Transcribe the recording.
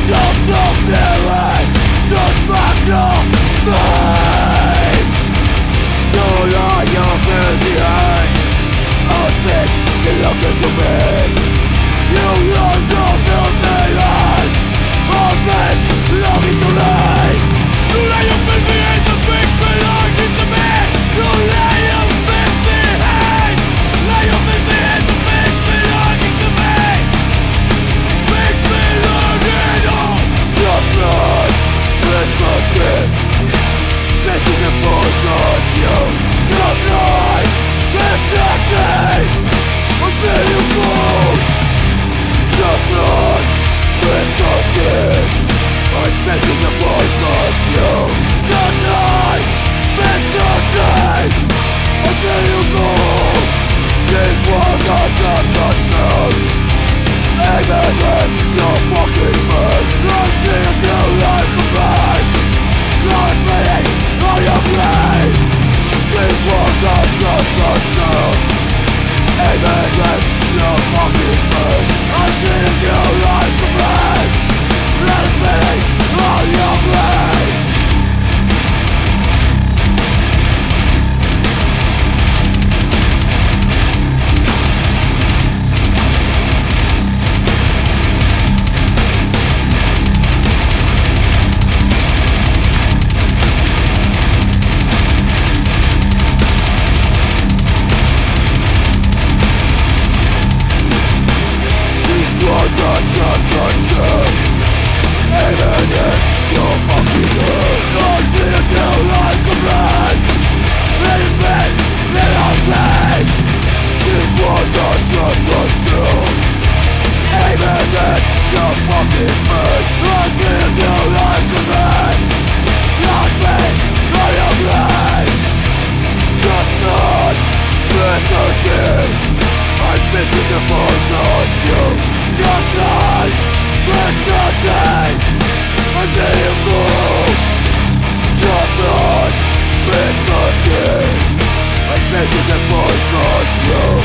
Just stop feeling just match your face. No lie, you feel behind unfixed, you look into me. You lose your filthy eyes unfixed, belonging to me. You lay your filthy hands on things belonging to me. You lay your filthy hands, lay your filthy hands on things belonging to me. Things belonging to just like respected, placing the force on you. Just like respected, I'm beautiful. Just like respected, I'm placing the force on you. Just like respected, I'm beautiful. These words are shotgun shells, aiming at your fucking face. I'm seeing you like a man, like me, on your brain. These words are shotgun shells, aiming at your fucking face. I'm seeing you like a man, like me, on your brain. Shotgun shells, aiming at your fucking head. I'm seeing you like a man, it's me, they are me. These words are shotgun shells, aiming at your fucking face. I'm seeing you like a man, like me, they are me. Just not yesterday, I'm making the force on you. Just like yesterday, I'm beautiful. Just like yesterday, I'm making the force on you.